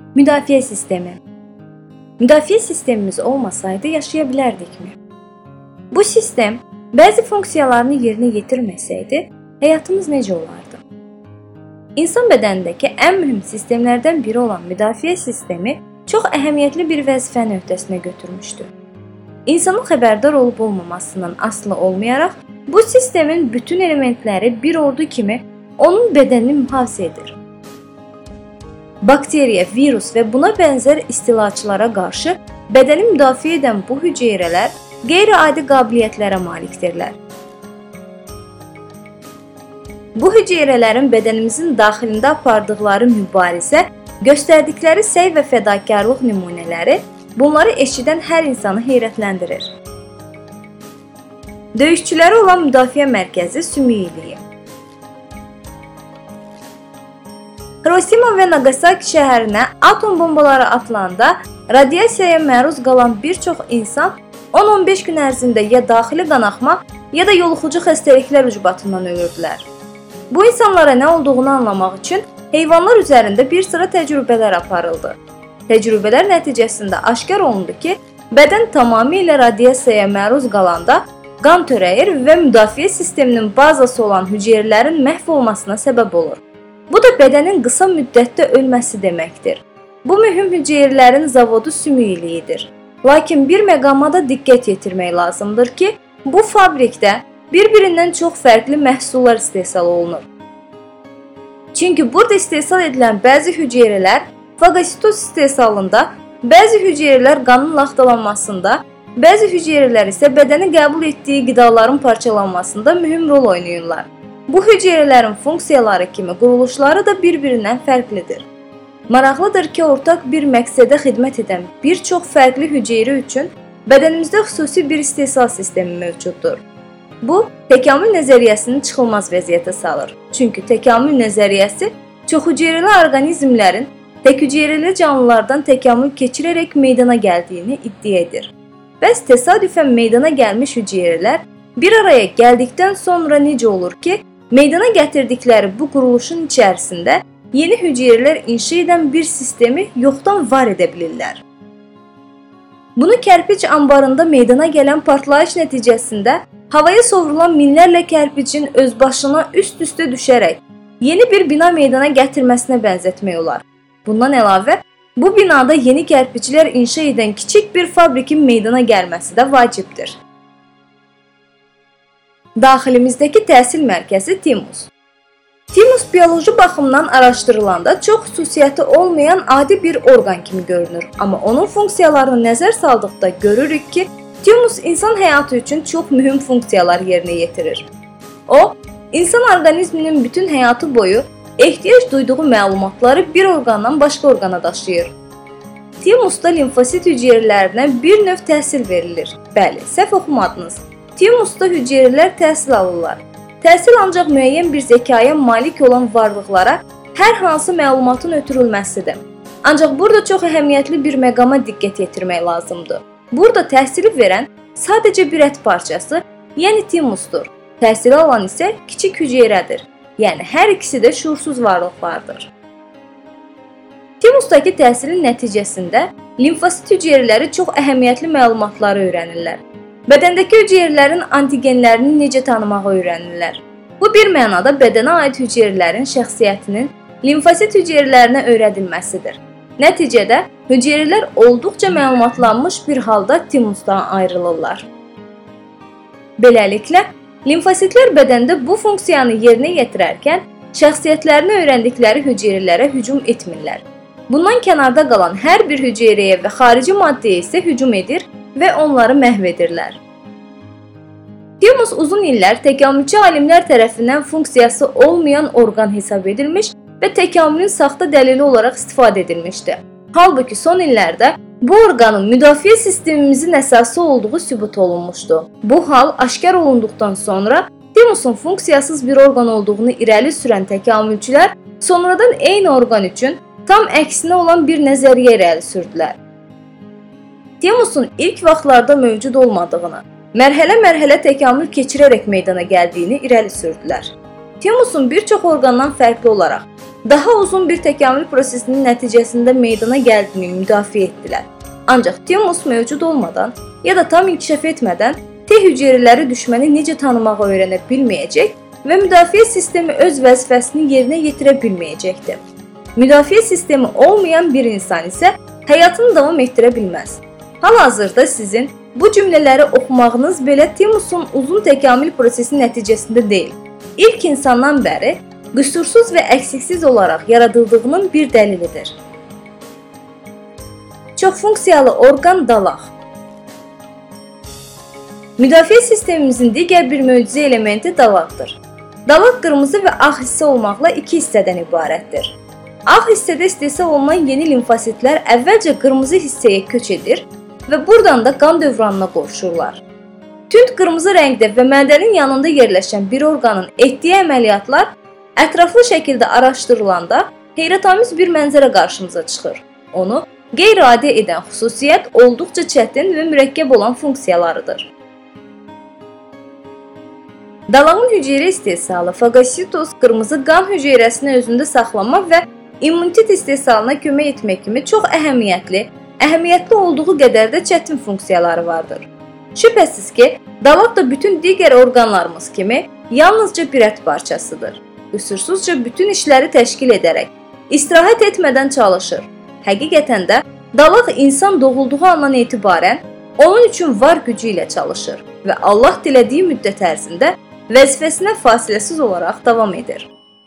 Müdafiə sistemi. Müdafiə sistemimiz olmasaydı yaşaya bilərdikmi? Bu sistem bəzi funksiyalarını yerinə yetirməsəydi, həyatımız necə olardı? İnsan bədənindəki ən mühüm sistemlərdən biri olan müdafiə sistemi çox əhəmiyyətli bir vəzifəni öhdəsinə götürmüşdü. İnsanın xəbərdar olub-olmamasından asılı olmayaraq, bu sistemin bütün elementləri bir ordu kimi onun bədənini mühafizə edir. Bakteriya, virus və buna bənzər istilaçılara qarşı bədəni müdafiə edən bu hüceyrələr qeyri-adi qabiliyyətlərə malikdirlər. Bu hüceyrələrin bədənimizin daxilində apardıqları mübarizə, göstərdikləri səy və fədakarlıq nümunələri bunları eşidən hər insanı heyrətləndirir. Döyüşçüləri olan müdafiə mərkəzi sümüyiliyi. Hirosima və Nagasaki şəhərinə atom bombaları atılanda radiasiyaya məruz qalan bir çox insan 10-15 gün ərzində ya daxili qanaxma, ya da yoluxucu xəstəliklər ucbatından ölürdülər. Bu insanlara nə olduğunu anlamaq üçün heyvanlar üzərində bir sıra təcrübələr aparıldı. Təcrübələr nəticəsində aşkar olundu ki, bədən tamamilə radiasiyaya məruz qalanda qan törəyir və müdafiə sisteminin bazası olan hüceyrələrin məhv olmasına səbəb olur. Bu da bədənin qısa müddətdə ölməsi deməkdir. Bu mühüm hüceyrələrin zavodu sümüyiliyidir. Lakin bir məqama da diqqət yetirmək lazımdır ki, bu fabrikdə bir-birindən çox fərqli məhsullar istehsal olunur. Çünki burada istehsal edilən bəzi hüceyrələr fagositoz istehsalında, bəzi hüceyrələr qanın laxtalanmasında, bəzi hüceyrələr isə bədəni qəbul etdiyi qidaların parçalanmasında mühüm rol oynayırlar. Bu hüceyrələrin funksiyaları kimi quruluşları da bir-birindən fərqlidir. Maraqlıdır ki, ortaq bir məqsədə xidmət edən bir çox fərqli hüceyrə üçün bədənimizdə xüsusi bir istehsal sistemi mövcuddur. Bu, təkamül nəzəriyyəsini çıxılmaz vəziyyətə salır. Çünki təkamül nəzəriyyəsi çoxhüceyrəli orqanizmlərin təkhüceyrəli canlılardan təkamül keçirərək meydana gəldiyini iddia edir. Bəs təsadüfən meydana gəlmiş hüceyrələr bir araya gəldikdən sonra necə olur ki, meydana gətirdikləri bu quruluşun içərisində yeni hüceyrələr inşa edən bir sistemi yoxdan var edə bilirlər. Bunu kərpic anbarında meydana gələn partlayış nəticəsində havaya sovrulan minlərlə kərpicin özbaşına üst-üstə düşərək yeni bir bina meydana gətirməsinə bənzətmək olar. Bundan əlavə, bu binada yeni kərpiclər inşa edən kiçik bir fabrikin meydana gəlməsi də vacibdir. Daxilimizdəki təhsil mərkəzi timus. Timus bioloji baxımdan araşdırılanda çox xüsusiyyəti olmayan adi bir orqan kimi görünür. Amma onun funksiyalarını nəzər saldıqda görürük ki, timus insan həyatı üçün çox mühüm funksiyalar yerinə yetirir. O, insan orqanizminin bütün həyatı boyu ehtiyac duyduğu məlumatları bir orqandan başqa orqana daşıyır. Timusda limfosit hüceyrələrinə bir növ təhsil verilir. Bəli, səhv oxumadınız. Timusda hüceyrələr təhsil alırlar. Təhsil ancaq müəyyən bir zəkaya malik olan varlıqlara hər hansı məlumatın ötürülməsidir. Ancaq burada çox əhəmiyyətli bir məqama diqqət yetirmək lazımdır. Burada təhsili verən sadəcə bir ət parçası, yəni timusdur. Təhsili alan isə kiçik hüceyrədir. Yəni hər ikisi də şuursuz varlıqlardır. Timusdakı təhsilin nəticəsində limfosit hüceyrələri çox əhəmiyyətli məlumatları öyrənirlər. Bədəndəki hüceyrələrin antigenlərini necə tanımağı öyrənirlər. Bu bir mənada bədənə aid hüceyrələrin şəxsiyyətinin limfosit hüceyrələrinə öyrədilməsidir. Nəticədə hüceyrələr olduqca məlumatlanmış bir halda timusdan ayrılırlar. Beləliklə, limfositlər bədəndə bu funksiyanı yerinə yetirərkən şəxsiyyətlərini öyrəndikləri hüceyrələrə hücum etmirlər. Bundan kənarda qalan hər bir hüceyrəyə və xarici maddəyə isə hücum edir və onları məhv edirlər. Timus uzun illər təkamülçü alimlər tərəfindən funksiyası olmayan orqan hesab edilmiş və təkamülün saxta dəlili olaraq istifadə edilmişdi. Halbuki son illərdə bu orqanın müdafiə sistemimizin əsası olduğu sübut olunmuşdu. Bu hal aşkar olunduqdan sonra timusun funksiyasız bir orqan olduğunu irəli sürən təkamülçülər sonradan eyni orqan üçün tam əksinə olan bir nəzəriyyə irəli sürdülər. Timusun ilk vaxtlarda mövcud olmadığını, mərhələ-mərhələ təkamül keçirərək meydana gəldiyini irəli sürdülər. Timusun bir çox orqandan fərqli olaraq daha uzun bir təkamül prosesinin nəticəsində meydana gəldiyini müdafiə etdilər. Ancaq timus mövcud olmadan ya da tam inkişaf etmədən T hüceyrələri düşməni necə tanımağı öyrənə bilməyəcək və müdafiə sistemi öz vəzifəsini yerinə yetirə bilməyəcəkdir. Müdafiə sistemi olmayan bir insan isə həyatını davam etdirə bilməz. Hal-hazırda sizin bu cümlələri oxumağınız belə timusun uzun təkamül prosesi nəticəsində deyil, İlk insandan bəri qüsursuz və əksiksiz olaraq yaradıldığının bir dəlilidir. Çoxfunksiyalı orqan dalaq. Müdafiə sistemimizin digər bir möcüzə elementi dalaqdır. Dalaq qırmızı və ağ hissə olmaqla iki hissədən ibarətdir. Ağ hissədə istehsal olunan yeni limfositlər əvvəlcə qırmızı hissəyə köç edir və buradan da qan dövranına qovuşurlar. Tünd qırmızı rəngdə və mədənin yanında yerləşən bir orqanın etdiyi əməliyyatlar ətraflı şəkildə araşdırılanda heyrətamiz bir mənzərə qarşımıza çıxır. Onu qeyri-adi edən xüsusiyyət olduqca çətin və mürəkkəb olan funksiyalarıdır. Dalağın hüceyrə istehsalı fagositos qırmızı qan hüceyrəsini özündə saxlamaq və immunitet istehsalına kömək etmək kimi çox əhəmiyyətli olduğu qədər də çətin funksiyaları vardır. Şübhəsiz ki, dalaq da bütün digər orqanlarımız kimi yalnızca bir ət parçasıdır. Qüsursuzca bütün işləri təşkil edərək, istirahət etmədən çalışır. Həqiqətən də dalaq insan doğulduğu andan etibarən onun üçün var gücü ilə çalışır və Allah dilədiyi müddət ərzində vəzifəsinə fasiləsiz olaraq davam edir.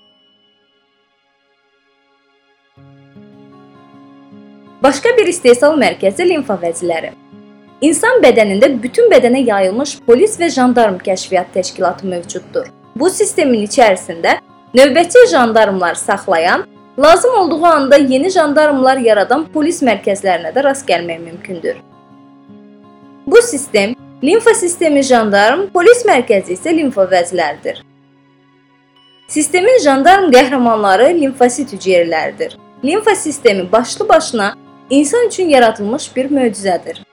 Başqa bir istehsal mərkəzi limfa vəziləri. İnsan bədənində bütün bədənə yayılmış polis və jandarm kəşfiyyat təşkilatı mövcuddur. Bu sistemin içərisində növbətçi jandarmlar saxlayan, lazım olduğu anda yeni jandarmlar yaradan polis mərkəzlərinə də rast gəlmək mümkündür. Bu sistem limfa sistemi jandarm, polis mərkəzi isə limfa vəziləridir. Sistemin jandarm qəhrəmanları limfosit hüceyrələridir. Limfa sistemi başlı başına insan üçün yaradılmış bir möcüzədir.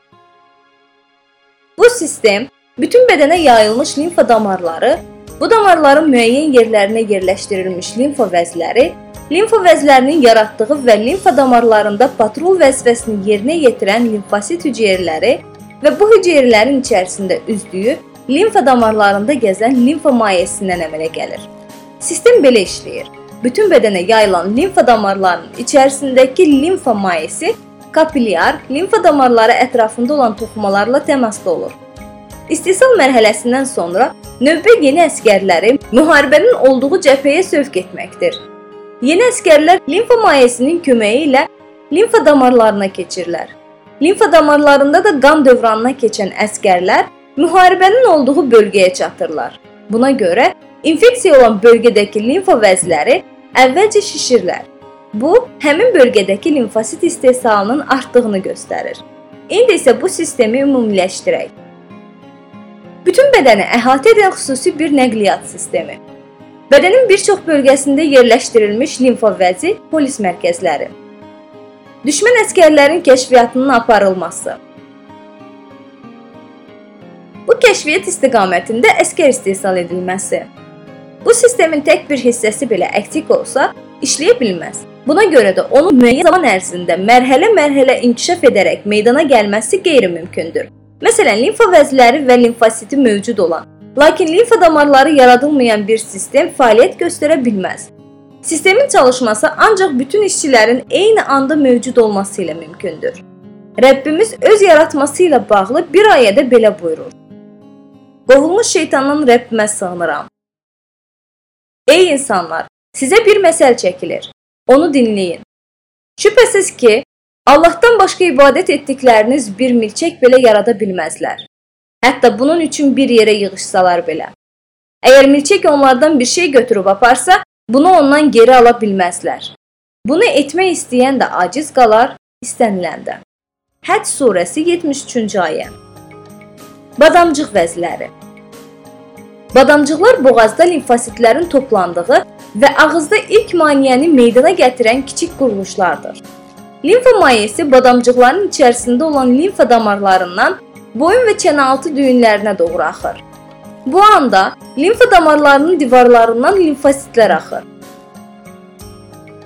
Bu sistem bütün bədənə yayılmış limfa damarları, bu damarların müəyyən yerlərinə yerləşdirilmiş limfa vəzləri, limfa vəzlərinin yaratdığı və limfa damarlarında patrul vəzifəsini yerinə yetirən limfosit hüceyrələri və bu hüceyrələrin içərisində üzdüyü limfa damarlarında gəzən limfa mayesindən əmələ gəlir. Sistem belə işləyir. Bütün bədənə yayılan limfa damarlarının içərisindəki limfa mayesi kapilyar, limfa damarları ətrafında olan toxumalarla təmasda olur. İstehsal mərhələsindən sonra növbə yeni əsgərləri müharibənin olduğu cəbhəyə sövq etməkdir. Yeni əsgərlər limfa mayesinin köməyi ilə limfa damarlarına keçirlər. Limfa damarlarında da qan dövranına keçən əsgərlər müharibənin olduğu bölgəyə çatırlar. Buna görə infeksiya olan bölgədəki limfa vəzləri əvvəlcə şişirlər. Bu, həmin bölgədəki limfosit istehsalının artdığını göstərir. İndi isə bu sistemi ümumiləşdirək. Bütün bədəni əhatə edən xüsusi bir nəqliyyat sistemi. Bədənin bir çox bölgəsində yerləşdirilmiş limfa vəzi polis mərkəzləri. Düşmən əskərlərin kəşfiyyatının aparılması. Bu kəşfiyyat istiqamətində əskər istehsal edilməsi. Bu sistemin tək bir hissəsi belə əksik olsa, işləyə bilməz. Buna görə də onun müəyyən zaman ərzində mərhələ-mərhələ inkişaf edərək meydana gəlməsi qeyri-mümkündür. Məsələn, limfa vəzləri və limfositi mövcud olan, lakin limfa damarları yaradılmayan bir sistem fəaliyyət göstərə bilməz. Sistemin çalışması ancaq bütün işçilərin eyni anda mövcud olması ilə mümkündür. Rəbbimiz öz yaratması ilə bağlı bir ayədə belə buyurur. Qovulmuş şeytandan Rəbbimə sığınıram. Ey insanlar, sizə bir məsəl çəkilir. Onu dinləyin. Şübhəsiz ki, Allahdan başqa ibadət etdikləriniz bir milçək belə yarada bilməzlər. Hətta bunun üçün bir yerə yığışsalar belə. Əgər milçək onlardan bir şey götürüb aparsa, bunu ondan geri ala bilməzlər. Bunu etmək istəyən də aciz qalar, istəniləndə. Həcc surəsi 73-cü ayə. Badamcıq vəzləri. Badamcıqlar boğazda limfositlərin toplandığı və ağızda ilk maneəni meydana gətirən kiçik quruluşlardır. Limfa mayesi badamcıqların içərisində olan limfa damarlarından boyun və çənəaltı düyünlərinə doğru axır. Bu anda limfa damarlarının divarlarından limfositlər axır.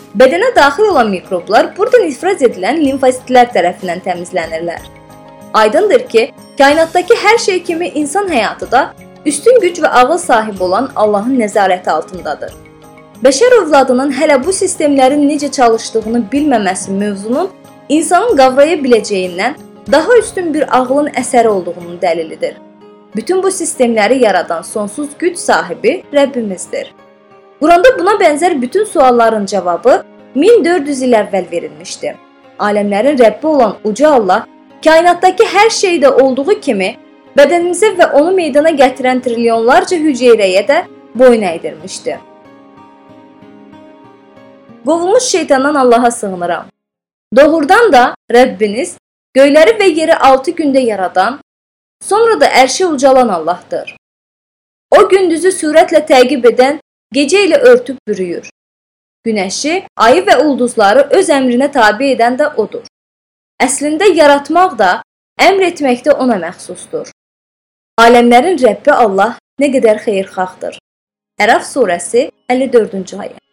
Bədənə daxil olan mikroblar buradan ifraz edilən limfositlər tərəfindən təmizlənirlər. Aydındır ki, kainatdakı hər şey kimi insan həyatı da üstün güc və ağıl sahibi olan Allahın nəzarəti altındadır. Bəşər övladının hələ bu sistemlərin necə çalışdığını bilməməsi mövzunun insanın qavraya biləcəyindən daha üstün bir ağlın əsəri olduğunun dəlilidir. Bütün bu sistemləri yaradan sonsuz güc sahibi Rəbbimizdir. Quranda buna bənzər bütün sualların cavabı 1400 il əvvəl verilmişdi. Aləmlərin Rəbbi olan uca Allah, kainatdakı hər şeydə olduğu kimi, bədənimizə və onu meydana gətirən trilyonlarca hüceyrəyə də boyun əydirmişdi. Qovulmuş şeytandan Allaha sığınıram. Doğrudan da Rəbbiniz göyləri və yeri 6 gündə yaradan, sonra da ərşə ucalan Allahdır. O gündüzü sürətlə təqib edən, gecə ilə örtüb bürüyür. Günəşi, ayı və ulduzları öz əmrinə tabe edən də odur. Əslində yaratmaq da, əmr etmək də ona məxsusdur. Aləmlərin Rəbbi Allah nə qədər xeyirxahdır. Ərəf surəsi 54-cü ayə.